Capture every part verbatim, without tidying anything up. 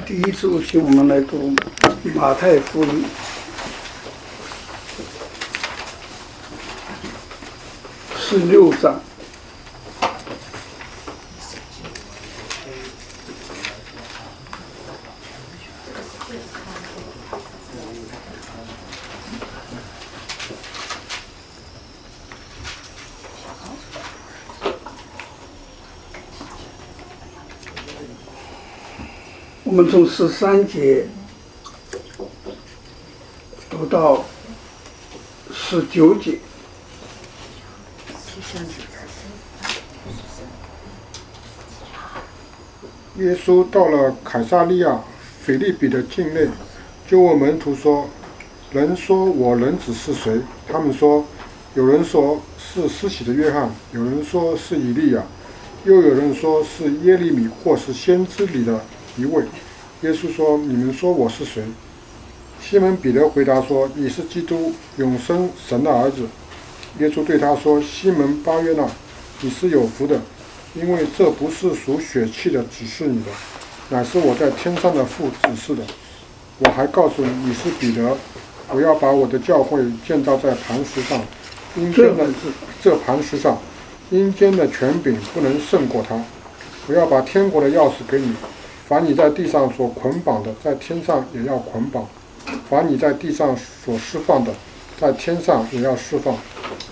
第一主题，我们来读马太福音十六章。我们从十三节读到十九节。 耶稣到了凯撒利亚腓立比的境内，就问门徒说：“人说我人子是谁？”他们说：“有人说是施洗的约翰，有人说是以利亚，又有人说是耶利米或是先知里的一位。”耶稣说：“你们说我是谁？”西门彼得回答说：“你是基督，永生神的儿子。”耶稣对他说：“西门巴约纳，你是有福的，因为这不是属血气的指示你的，乃是我在天上的父指示的。我还告诉你，你是彼得，我要把我的教会建造在磐石上，阴间的这磐石上，阴间的权柄不能胜过它。我要把天国的钥匙给你。凡你在地上所捆绑的，在天上也要捆绑；凡你在地上所释放的，在天上也要释放。”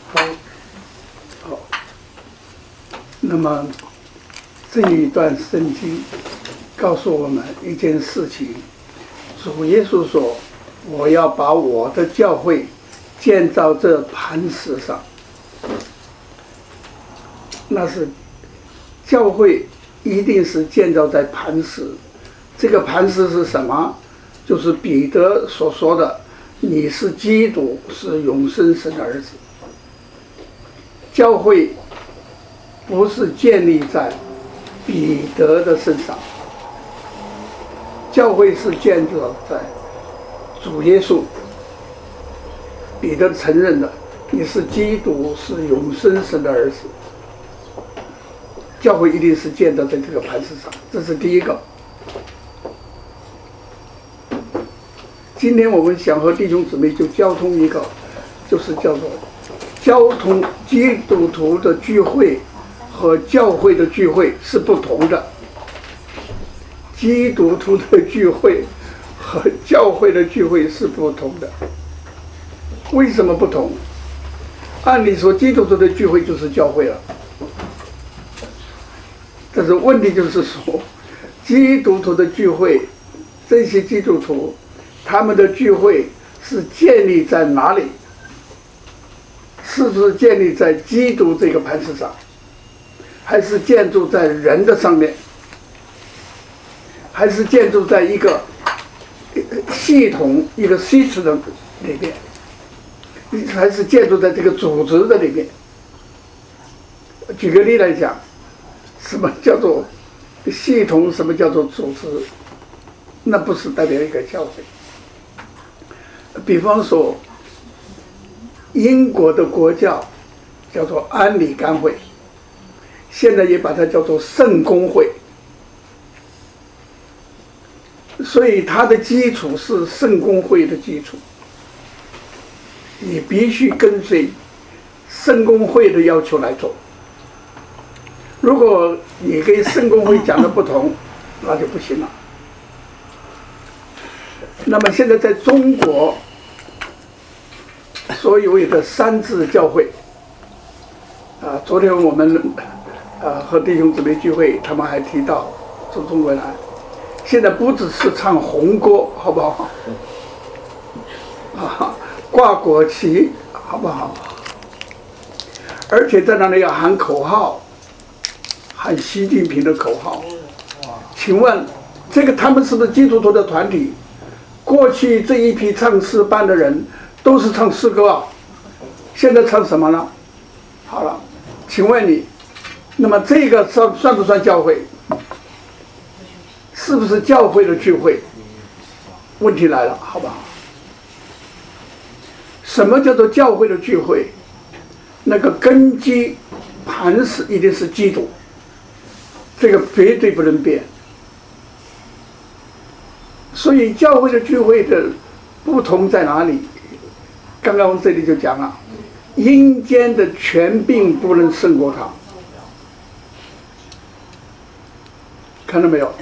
好，那么这一段圣经告诉我们一件事情：主耶稣说：“我要把我的教会建造这磐石上。”那是教会一定是建造在磐石。这个磐石是什么？就是彼得所说的：“你是基督，是永生神的儿子。”教会不是建立在彼得的身上，教会是建造在主耶稣。彼得承认了：“你是基督，是永生神的儿子。”教会一定是建造在这个磐石上，这是第一个。今天我们想和弟兄姊妹就交通一个，就是叫做交通基督徒的聚会和教会的聚会是不同的。基督徒的聚会和教会的聚会是不同的。为什么不同？按理说，基督徒的聚会就是教会了。但是问题就是说，基督徒的聚会，这些基督徒他们的聚会是建立在哪里？是不是建立在基督这个磐石上，还是建筑在人的上面，还是建筑在一个系统一个 system 里面，还是建筑在这个组织的里面？举个例来讲，什么叫做系统？什么叫做组织？那不是代表一个教会。比方说，英国的国教叫做安理甘会，现在也把它叫做圣公会，所以它的基础是圣公会的基础。你必须跟随圣公会的要求来做。如果你跟圣公会讲的不同，那就不行了。那么现在在中国，所谓的三自教会，啊，昨天我们啊和弟兄姊妹聚会，他们还提到从中国来，现在不只是唱红歌，好不好？啊，挂国旗，好不好？而且在那里要喊口号。喊习近平的口号。请问这个他们是不是基督徒的团体？过去这一批唱诗班的人都是唱诗歌啊，现在唱什么呢？好了，请问你，那么这个算算不算教会？是不是教会的聚会？问题来了，好不好？什么叫做教会的聚会？那个根基磐石一定是基督，这个绝对不能变。 所以教会的聚会的不同在哪里？刚刚我们这里就讲了，阴间的权柄不能胜过他。看到没有？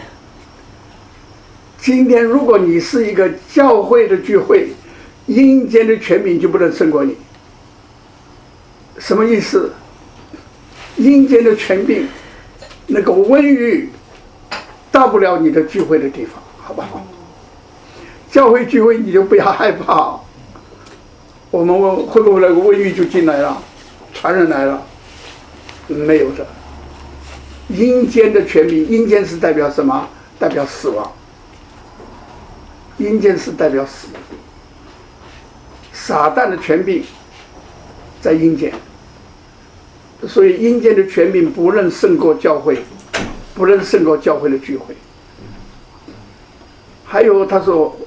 今天如果你是一个教会的聚会，阴间的权柄就不能胜过你。什么意思？阴间的权柄那个瘟疫到不了你的聚会的地方，好不好？教会聚会你就不要害怕，我们会不会那个瘟疫就进来了，传染来了？没有的。阴间的权柄，阴间是代表什么？代表死亡。阴间是代表死。撒旦的权柄在阴间，所以阴间的权柄不能胜过教会，不能胜过教会的聚会。还有他说，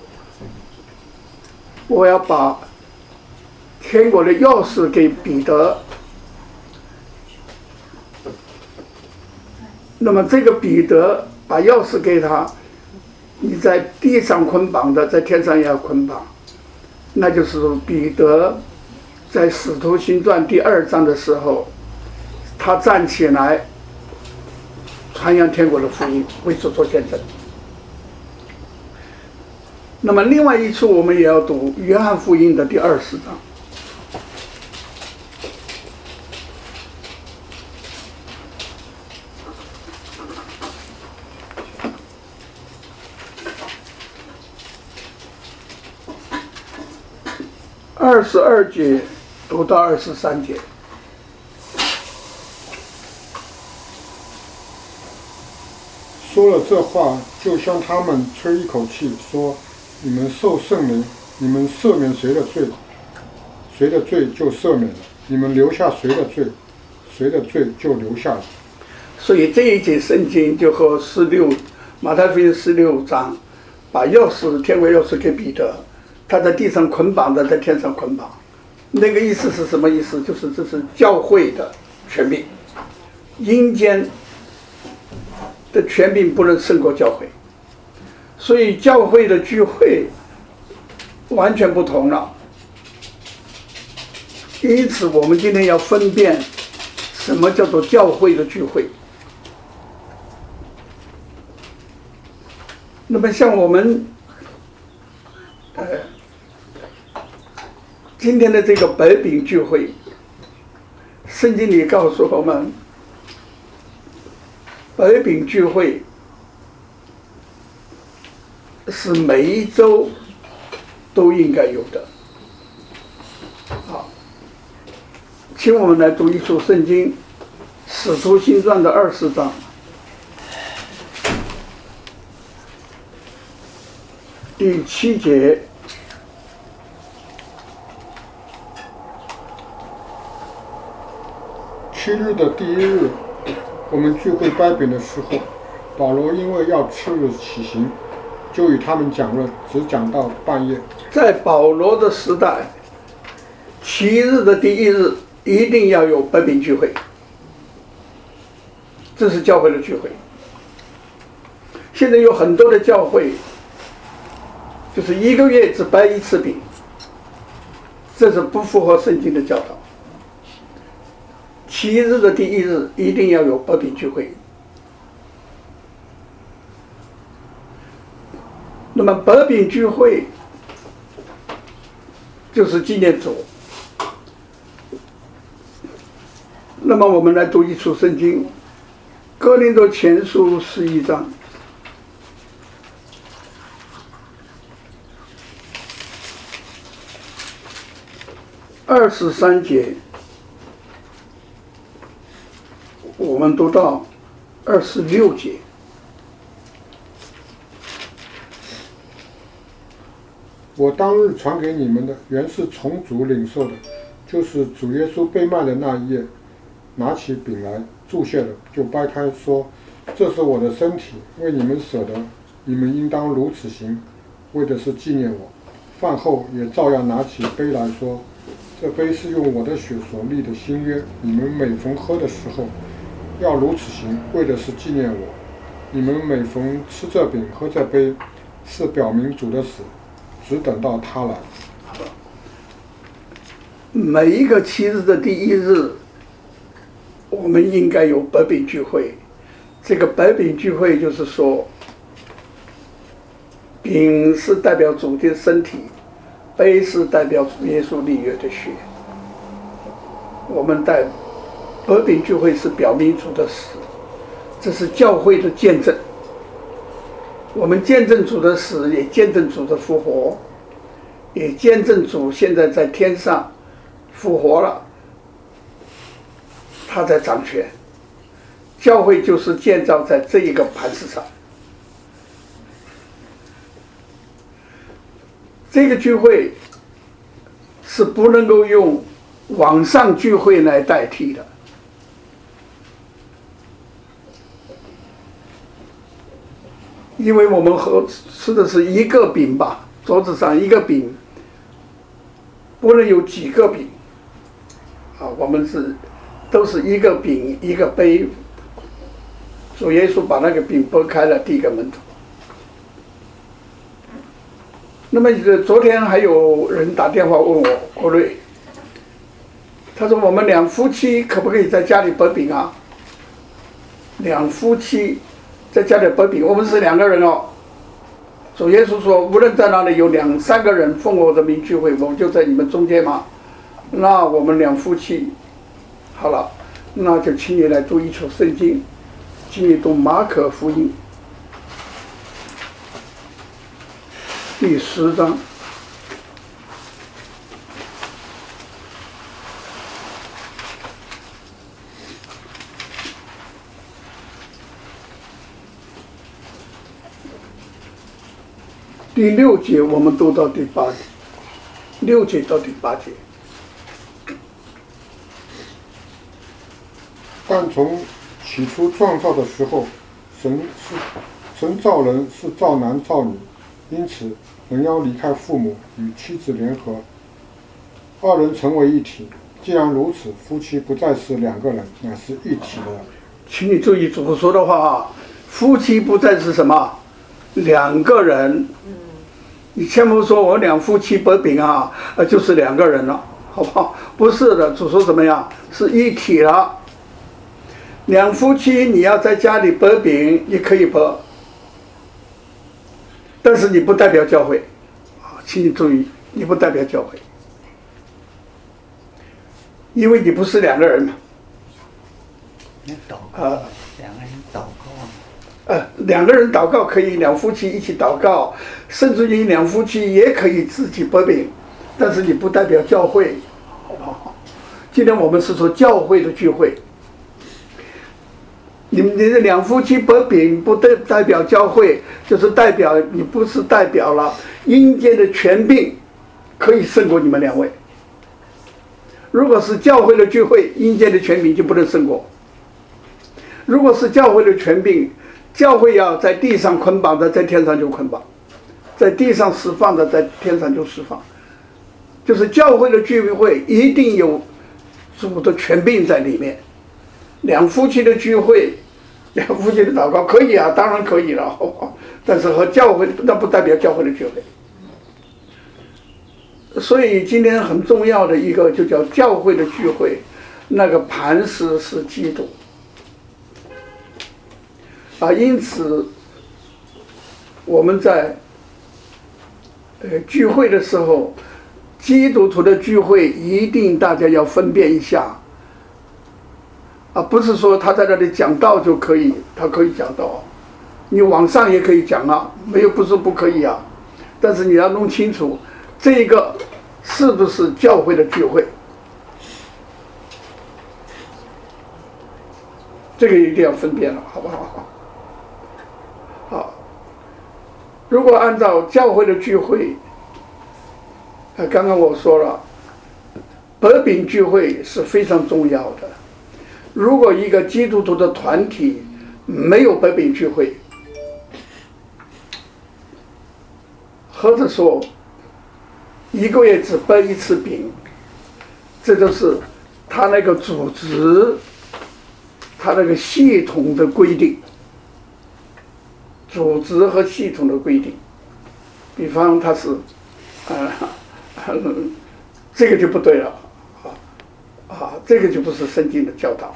我要把天国的钥匙给彼得。那么这个彼得把钥匙给他，你在地上捆绑的，在天上也要捆绑。那就是彼得在使徒行传第二章的时候，他站起来传扬天国的福音，为主做见证。那么另外一处我们也要读约翰福音的第二十章。二十二节读到二十三节。 说了这话，就向他们吹一口气，说：“你们受圣灵，你们赦免谁的罪，谁的罪就赦免了；你们留下谁的罪，谁的罪就留下了。” 所以这一节圣经就和十六马太福音十六章，把钥匙天国钥匙给彼得。他在地上捆绑的，在天上捆绑，那个意思是什么意思？就是这是教会的权柄，阴间的权柄不能胜过教会，所以教会的聚会完全不同了。因此，我们今天要分辨什么叫做教会的聚会。那么，像我们，呃。今天的这个白饼聚会，圣经里告诉我们，白饼聚会是每一周都应该有的。好，请我们来读一处圣经，《使徒行传》的二十章第七节。 七日的第一日，我们聚会掰饼的时候，保罗因为要次日起行，就与他们讲论，只讲到半夜。 在保罗的时代，七日的第一日一定要有掰饼聚会，这是教会的聚会。现在有很多的教会，就是一个月只掰一次饼，这是不符合圣经的教导。七日的第一日一定要有掰饼聚会。那么掰饼聚会就是纪念主。那么我们来读一处圣经，哥林多前书十一章。二十三节，我们读到二十六节。 我当日传给你们的，原是从主领受的，就是主耶稣被卖的那一夜，拿起饼来，注谢了，就掰开说：“这是我的身体，为你们舍的，你们应当如此行，为的是纪念我。”饭后也照样拿起杯来说：“这杯是用我的血所立的新约，你们每逢喝的时候，要如此行，为的是纪念我。你们每逢吃这饼喝这杯， 是表明主的死，只等到他来。 每一个七日的第一日，我们应该有白饼聚会。这个白饼聚会就是说，饼是代表主的身体，杯是代表主耶稣立约的血。我们在白饼聚会是表明主的死，这是教会的见证。我们见证主的死，也见证主的复活，也见证主现在在天上复活了，他在掌权。教会就是建造在这一个磐石上。这个聚会是不能够用网上聚会来代替的。因为我们和吃的是一个饼吧，桌子上一个饼，不能有几个饼啊，我们是都是一个饼一个杯。主耶稣把那个饼拨开了，递给门徒。那么昨天还有人打电话问我郭瑞，他说我们两夫妻可不可以在家里拨饼啊？两夫妻在家里拨饼，我们是两个人哦。主耶稣说，无论在哪里有两三个人奉我的名聚会，我就在你们中间嘛。那我们两夫妻，好了，那就请你来读一处圣经。请你读马可福音第十章第六节，我们读到第八节，六节到第八节。 但从起初创造的时候，神是神造人是造男造女，因此人要离开父母，与妻子联合，二人成为一体。既然如此，夫妻不再是两个人，乃是一体的。 请你注意主说的话啊，夫妻不再是什么两个人。你千万说我两夫妻拨饼啊，呃，就是两个人了，好不好？不是的，主说怎么样？是一体了。两夫妻你要在家里拨饼，你可以拨，但是你不代表教会啊，请你注意，你不代表教会，因为你不是两个人嘛。 那祷告，呃、两个人祷告。 呃，两个人祷告可以，两夫妻一起祷告，甚至于两夫妻也可以自己拨饼，但是你不代表教会，好不好？今天我们是说教会的聚会。你们你的两夫妻拨饼不代代表教会，就是代表你不是代表了阴间的权柄，可以胜过你们两位。如果是教会的聚会，阴间的权柄就不能胜过。如果是教会的权柄，教会要在地上捆绑的，在天上就捆绑；在地上释放的，在天上就释放。就是教会的聚会一定有主的权柄在里面。两夫妻的聚会，两夫妻的祷告可以啊，当然可以了，好不好？但是和教会那不代表教会的聚会。所以今天很重要的一个就叫教会的聚会，那个磐石是基督啊，因此我们在呃聚会的时候，基督徒的聚会一定大家要分辨一下。啊，不是说他在那里讲道就可以，他可以讲道，你网上也可以讲啊，没有不是不可以啊，但是你要弄清楚这个是不是教会的聚会，这个一定要分辨了，好不好？好，如果按照教会的聚会，呃，刚刚我说了，拨饼聚会是非常重要的。如果一个基督徒的团体没有拨饼聚会，或者说一个月只拨一次饼，这就是他那个组织他那个系统的规定，组织和系统的规定。 比方他是，呃，这个就不对了，啊啊，这个就不是圣经的教导。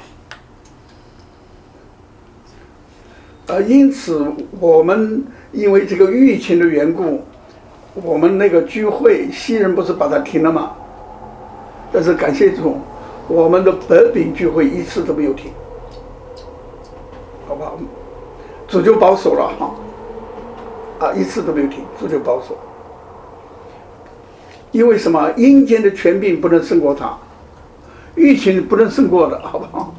呃，因此我们因为这个疫情的缘故，我们那个聚会，西人不是把它停了吗？但是感谢主，我们的北饼聚会一次都没有停，好不好？主就保守了哈，啊，一次都没有停，主就保守。因为什么？阴间的权柄不能胜过他，疫情不能胜过的，好不好？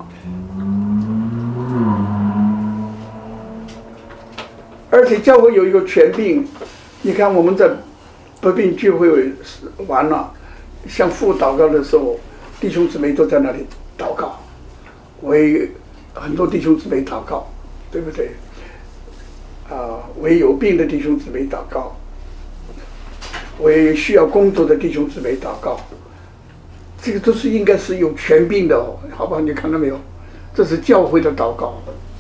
而且教会有一个权柄，你看我们在北饼聚会完了，向父祷告的时候，弟兄姊妹都在那里祷告，为很多弟兄姊妹祷告，对不对？啊，为有病的弟兄姊妹祷告，为需要工作的弟兄姊妹祷告，这个都是应该是有权柄的哦，好不好？你看到没有？这是教会的祷告。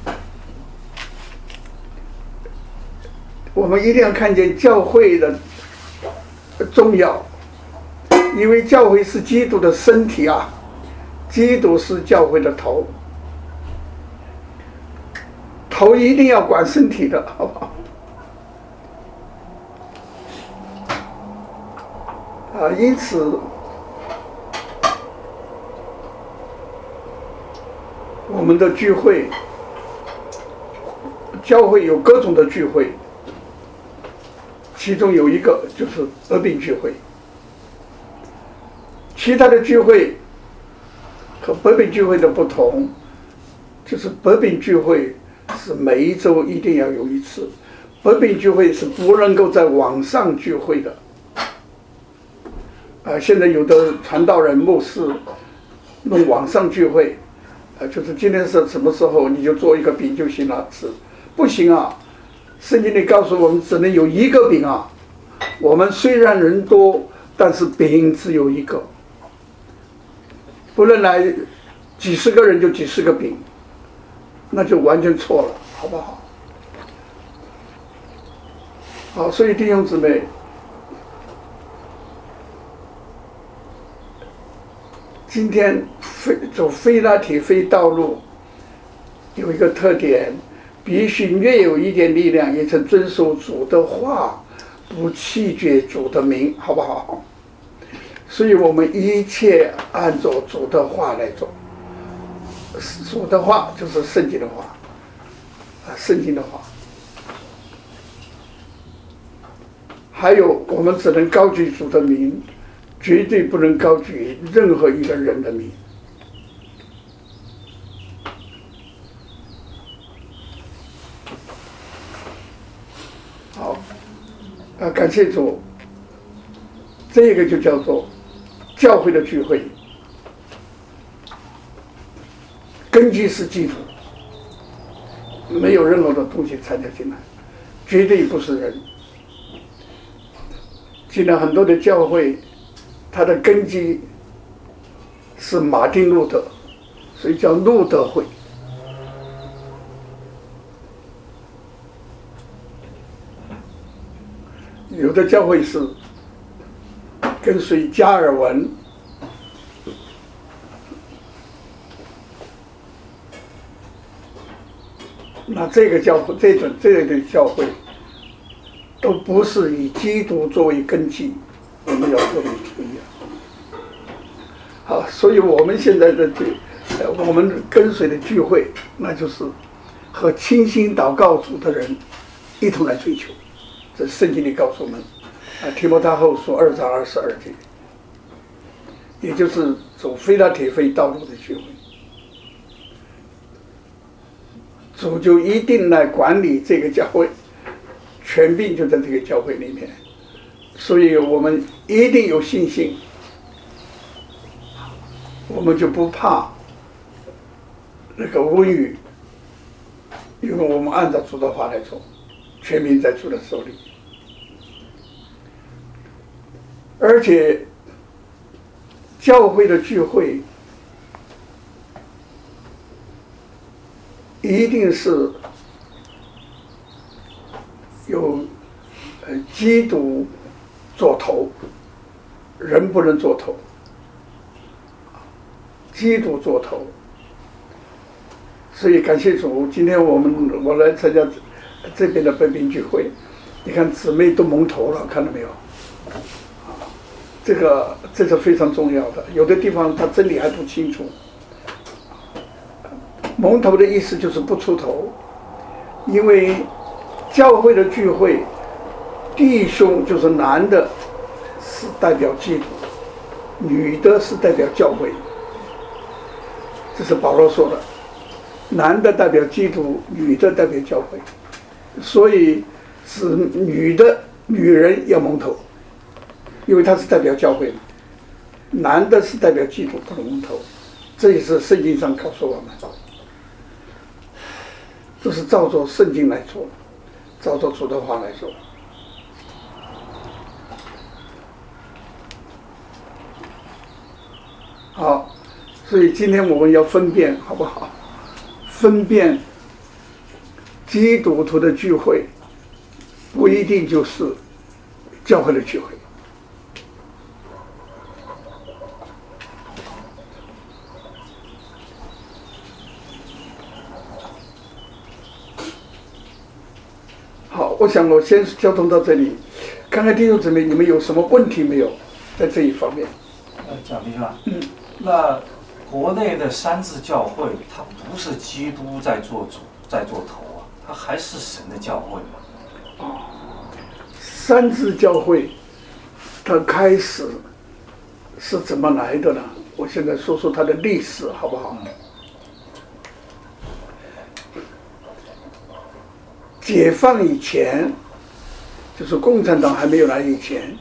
我们一定要看见教会的重要，因为教会是基督的身体啊，基督是教会的头，头一定要管身体的，好不好？啊，因此我们的聚会，教会有各种的聚会。其中有一个就是北饼聚会，其他的聚会和北饼聚会的不同，就是北饼聚会是每一周一定要有一次，北饼聚会是不能够在网上聚会的。啊，现在有的传道人、牧师弄网上聚会，啊，就是今天是什么时候你就做一个饼就行了，是不行啊。圣经里告诉我们，只能有一个饼啊。我们虽然人多，但是饼只有一个，不能来几十个人就几十个饼，那就完全错了，好不好？好，所以弟兄姊妹，今天非走非拉铁非道路有一个特点。必须略有一点力量，也曾遵守主的话，不弃绝主的名，好不好？所以我们一切按照主的话来做。主的话就是圣经的话，啊，圣经的话。还有，我们只能高举主的名，绝对不能高举任何一个人的名。啊，感谢主，这个就叫做教会的聚会，根基是基督，没有任何的东西参加进来，绝对不是人。现在很多的教会，它的根基是马丁路德，所以叫路德会。有的教会是跟随加尔文，那这个教会这种这类的教会都不是以基督作为根基，我们要特别注意。好，所以我们现在的这呃我们跟随的聚会，那就是和倾心祷告主的人一同来追求。这圣经里告诉我们，啊，提摩太后书二章二十二节，也就是走非拉铁非道路的聚会，主就一定来管理这个教会，权柄就在这个教会里面，所以我们一定有信心，我们就不怕那个瘟疫，因为我们按照主的话来做。权柄在主的手里，而且教会的聚会一定是有呃，基督做头，人不能做头，基督做头。所以感谢主，今天我们我来参加这边的本饼聚会，你看姊妹都蒙头了，看到没有？这个这是非常重要的，有的地方他真理还不清楚。蒙头的意思就是不出头，因为教会的聚会，弟兄就是男的是代表基督，女的是代表教会，这是保罗说的，男的代表基督，女的代表教会，所以是女的女人要蒙头，因为她是代表教会，男的是代表基督，不能蒙头，这也是圣经上告诉我们。这是照着圣经来做，照着主的话来做。好，所以今天我们要分辨，好不好？分辨基督徒的聚会，不一定就是教会的聚会。好，我想我先交通到这里，看看弟兄姊妹你们有什么问题没有，在这一方面。 呃，蒋弟兄啊， 嗯， 那国内的三自教会，它不是基督在做主，在做头啊，它还是神的教会嘛。 哦，三自教会，它开始是怎么来的呢？我现在说说它的历史，好不好？ 嗯解放以前，就是共产党还没有来以前，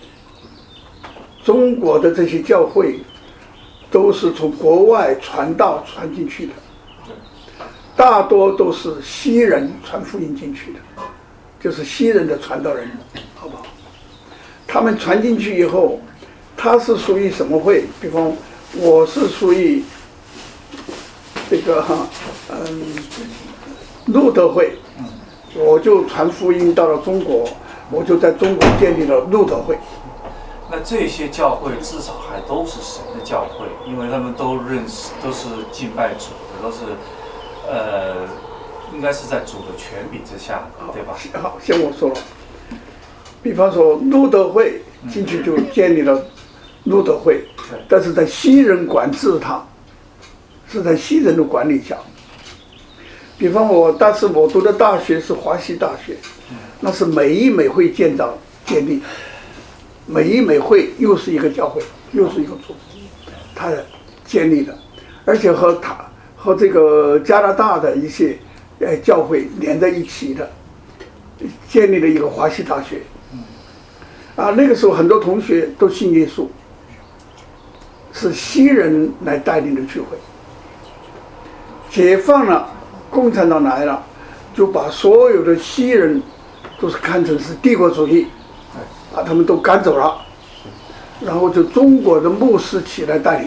中国的这些教会都是从国外传道传进去的，大多都是西人传福音进去的，就是西人的传道人，好不好？他们传进去以后，他是属于什么会？比方，我是属于这个嗯路德会。我就传福音到了中国，我就在中国建立了路德会。 那这些教会至少还都是神的教会，因为他们都认识，都是敬拜主的，都是呃，应该是在主的权柄之下，对吧？ 好，像我说了，比方说路德会进去就建立了路德会， 嗯、 但是在西人管制它，是在西人的管理下。比方我，但是我读的大学是华西大学，那是美以美会建造建立，美以美会又是一个教会，又是一个组织，它建立的，而且和它和这个加拿大的一些呃教会连在一起的，建立了一个华西大学。啊，那个时候很多同学都信耶稣，是西人来带领的聚会。解放了。共产党来了，就把所有的西人都是看成是帝国主义，把他们都赶走了，然后就中国的牧师起来带领。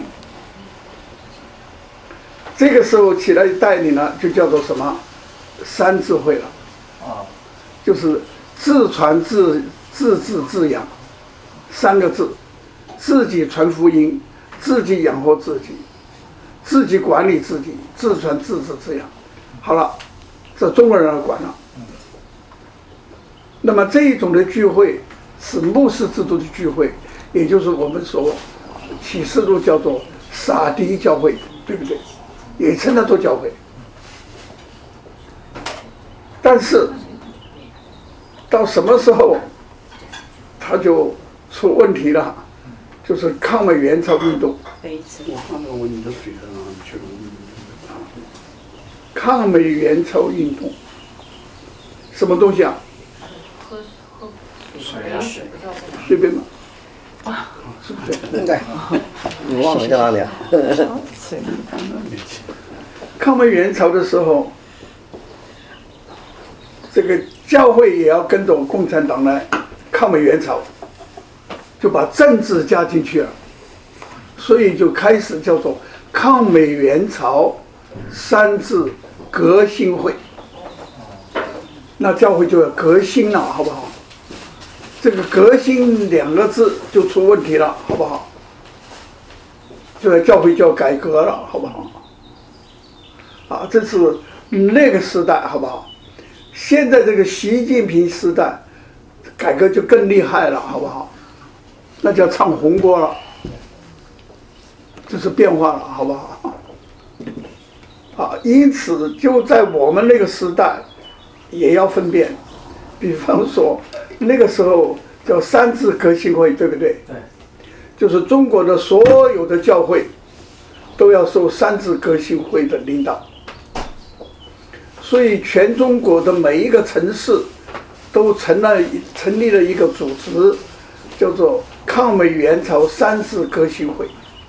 这个时候起来带领呢，就叫做什么三自会了，啊，就是自传自自治自养三个字，自己传福音，自己养活自己，自己管理自己，自传自治自养。好了，这中国人来管了。那么这一种的聚会是牧师制度的聚会，也就是我们所启示录叫做撒狄教会，对不对？也称它做教会。但是到什么时候它就出问题了？就是抗美援朝运动。 我看到我你的水了，你去了。 抗美援朝运动，什么东西啊？ 喝喝水啊，水， 随便嘛， 啊， 是不是？ 应该，你忘了在哪里啊？ 抗美援朝的时候，这个教会也要跟着共产党来抗美援朝，就把政治加进去了，所以就开始叫做抗美援朝三自革新会。那教会就要革新了，好不好？ 这个革新两个字就出问题了，好不好？这个教会就要改革了，好不好？啊，这是那个时代，好不好？现在这个习近平时代，改革就更厉害了，好不好？那叫唱红歌了，这是变化了，好不好？啊，因此就在我们那个时代，也要分辨。比方说，那个时候叫三自革新会，对不对？ 对。 就是中国的所有的教会都要受三自革新会的领导，所以全中国的每一个城市都成了成立了一个组织，叫做抗美援朝三自革新会，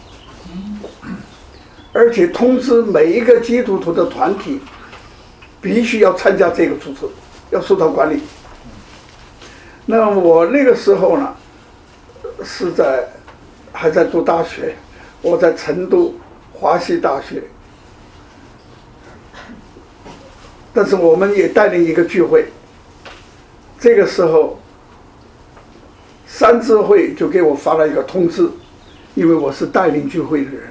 而且通知每一个基督徒的团体必须要参加这个组织，要受到管理。那我那个时候呢，是在还在读大学，我在成都华西大学，但是我们也带领一个聚会。这个时候，三自会就给我发了一个通知，因为我是带领聚会的人，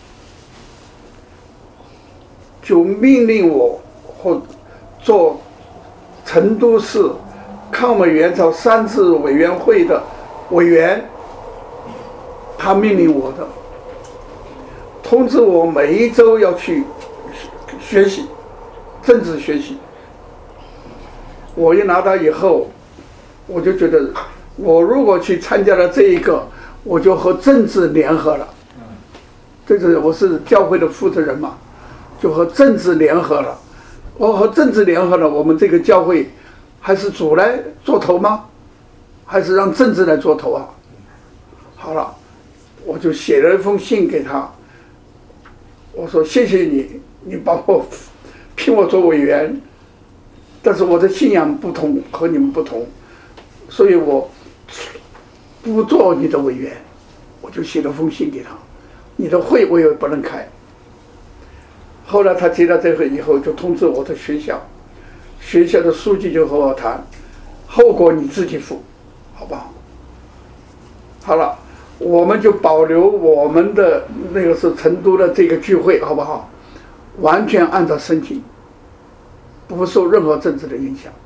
就命令我或做成都市抗美援朝三自委员会的委员。他命令我的，通知我每一周要去学习政治学习。我一拿到以后，我就觉得，我如果去参加了这一个，我就和政治联合了。这是我是教会的负责人嘛，就和政治联合了。我和政治联合了，我们这个教会还是主来做头吗？还是让政治来做头啊？好了。我就写了一封信给他，我说谢谢你，你把我聘我做委员，但是我的信仰不同，和你们不同，所以我不做你的委员。我就写了封信给他，你的会我也不能开。后来他接到这个以后，就通知我的学校，学校的书记就和我谈，后果你自己负，好不好？好了。我们就保留我们的那个是成都的这个聚会，好不好？完全按照申请，不受任何政治的影响。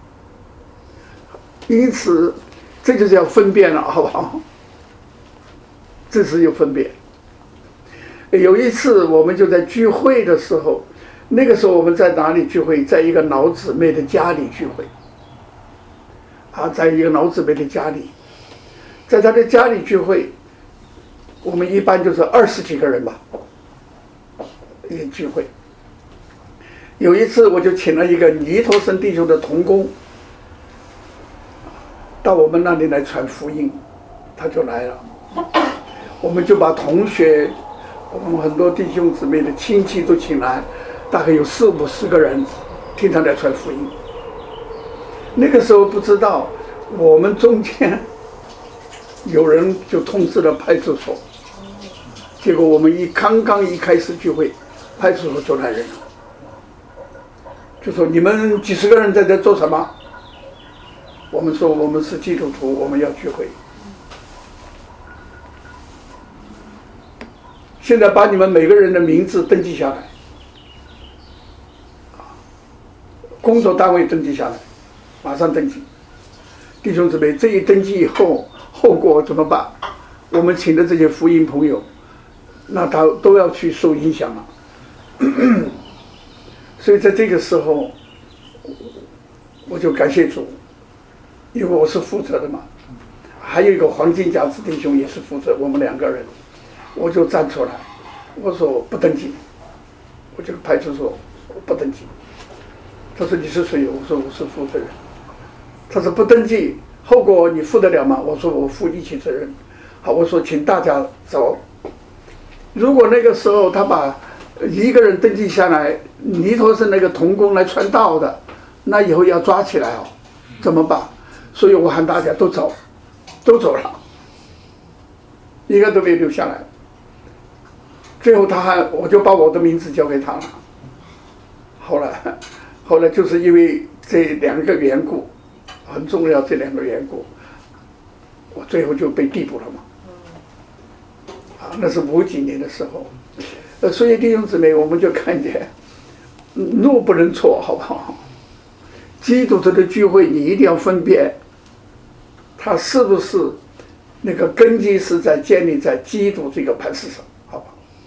因此，这就是要分辨了，好不好？这是有分辨。有一次我们就在聚会的时候，那个时候我们在哪里聚会？在一个老姊妹的家里聚会。啊，在一个老姊妹的家里。在他的家里聚会，我们一般就是二十几个人吧，一个聚会。有一次我就请了一个尼陀生弟兄的同工到我们那里来传福音，他就来了。我们就把同学，我们很多弟兄姊妹的亲戚都请来，大概有四五十个人听他来传福音。那个时候不知道我们中间有人就通知了派出所，结果我们一刚刚一开始聚会，派出所就来人了，就说你们几十个人在这做什么？我们说我们是基督徒，我们要聚会。现在把你们每个人的名字登记下来，工作单位登记下来，马上登记。弟兄姊妹，这一登记以后，后果怎么办？我们请的这些福音朋友，那他都要去受影响了。所以在这个时候，我就感谢主，因为我是负责的嘛。还有一个黄金甲子弟兄也是负责，我们两个人，我就站出来，我说我不登记，我就派出所我不登记。他说你是谁？我说我是负责人。他说不登记，后果你负得了吗？我说我负一切责任。好，我说请大家走。如果那个时候他把一个人登记下来，尼陀生那个童工来传道的，那以后要抓起来哦，怎么办？所以我喊大家都走，都走了，一个都没留下来。最后他还，我就把我的名字交给他了。后来，后来就是因为这两个缘故，很重要，这两个缘故， 我最后就被逮捕了嘛。啊，那是五几年的时候，呃，所以弟兄姊妹，我们就看见，路不能错，好不好？基督徒的聚会，你一定要分辨，它是不是那个根基是在建立在基督这个磐石上，好吧？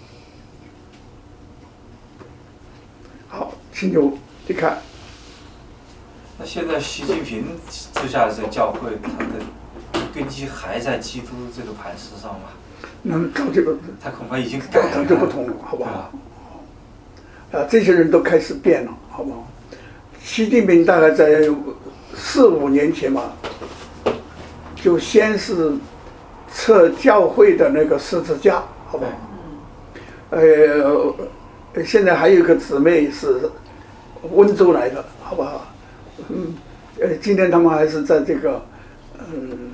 好，请牛，你看。 那现在习近平之下的这个教会，它的根基还在基督这个磐石上吗？ 那早就， 他恐怕已经改了， 早就不同了，好不好？啊，这些人都开始变了，好不好？习近平大概在四五年前吧，就先是撤教会的那个十字架，好不好？呃，现在还有一个姊妹是温州来的，好不好？嗯，呃，今天他们还是在这个，嗯，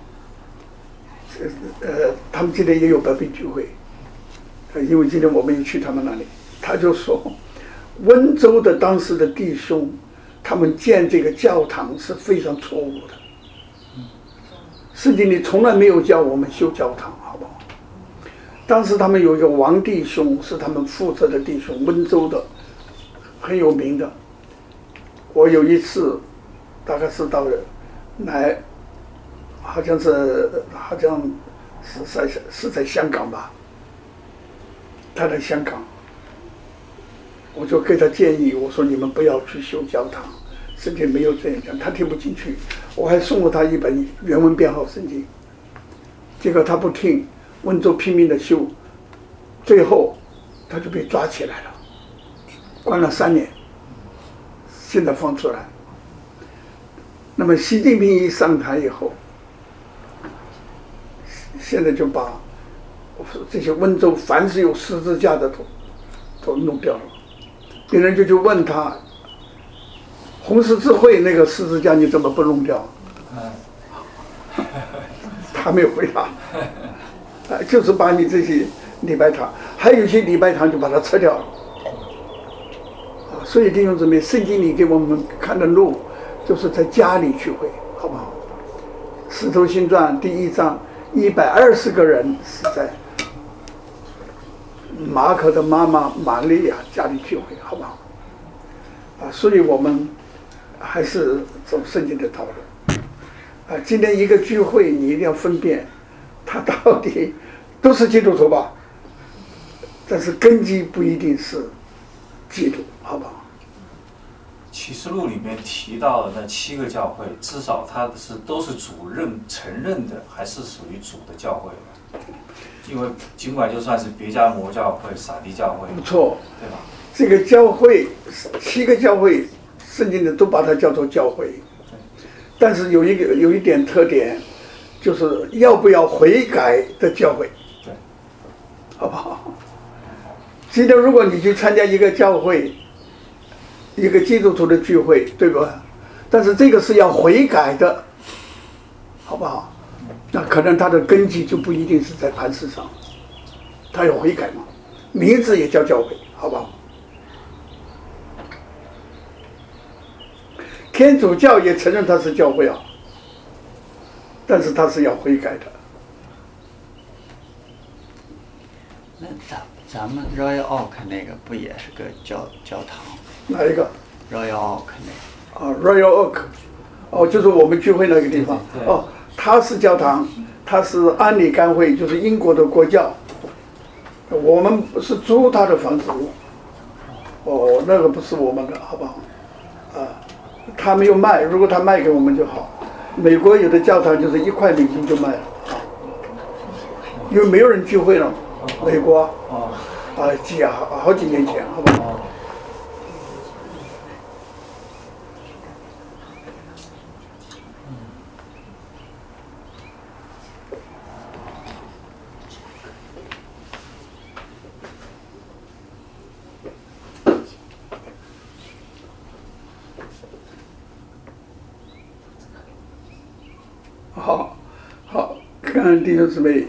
呃，他们今天也有白冰聚会，呃，因为今天我们也去他们那里，他就说，温州的当时的弟兄，他们建这个教堂是非常错误的，圣经里从来没有叫我们修教堂，好不好？当时他们有一个王弟兄是他们负责的弟兄，温州的，很有名的。我有一次，大概是到来，好像是好像是在是在香港吧，他在香港，我就给他建议，我说你们不要去修教堂，圣经没有这样讲，他听不进去，我还送了他一本原文编号圣经，结果他不听，温州拼命的修，最后他就被抓起来了，关了三年。现在放出来，那么习近平一上台以后，现在就把这些温州凡是有十字架的都都弄掉了。别人就去问他，红十字会那个十字架你怎么不弄掉？他没有回答，啊，就是把你这些礼拜堂，还有一些礼拜堂就把它撤掉了。所以弟兄姊妹，圣经里给我们看的路，就是在家里聚会，好不好？使徒行传第一章，一百二十个人是在马可的妈妈玛利亚家里聚会，好不好？啊，所以我们还是走圣经的道路。啊，今天一个聚会，你一定要分辨，他到底都是基督徒吧？但是根基不一定是基督，好不好？ 启示录里面提到的那七个教会，至少它是都是主认承认的，还是属于主的教会的。因为尽管就算是别迦摩教会、撒狄教会， 不错， 对吧？ 这个教会七个教会，圣经的都把它叫做教会，但是有一个有一点特点，就是要不要悔改的教会， 对， 好不好？今天如果你去参加一个教会，一个基督徒的聚会，对吧？但是这个是要悔改的，好不好？那可能它的根基就不一定是在磐石上，它有悔改嘛，名字也叫教会，好不好？天主教也承认它是教会啊，但是它是要悔改的。 那咱咱们 Royal Oak 那个不也是个教教堂？ 哪一个 ？Royal Oak 那啊 ，Royal Oak， 哦，就是我们聚会那个地方。哦，它是教堂，它是安理甘会，就是英国的国教。我们是租他的房子。哦，那个不是我们的，好不好？啊，他没有卖，如果他卖给我们就好。美国有的教堂就是一块美金就卖了，因为没有人聚会了。美国啊，几啊好几年前，好不好？好，好，看弟兄姊妹。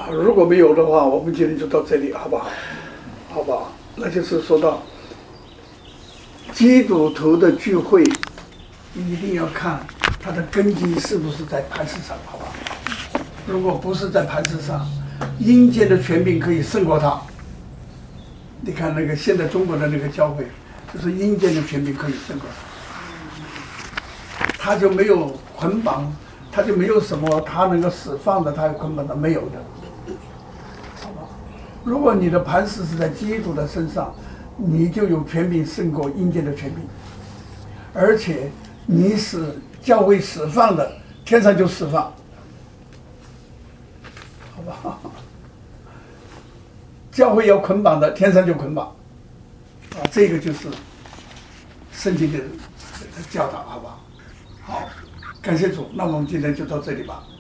好，如果没有的话，我们今天就到这里，好不好？好不好？那就是说到基督徒的聚会，一定要看它的根基是不是在磐石上，好不好？如果不是在磐石上，阴间的权柄可以胜过他。你看那个现在中国的那个教会，就是阴间的权柄可以胜过他，他就没有捆绑，他就没有什么他能够释放的，他有捆绑的没有的。如果你的磐石是在基督的身上，你就有权柄胜过阴间的权柄，而且你使教会释放的，天上就释放，好吧？教会要捆绑的，天上就捆绑，啊，这个就是圣经的教导，好吧？好，感谢主，那我们今天就到这里吧。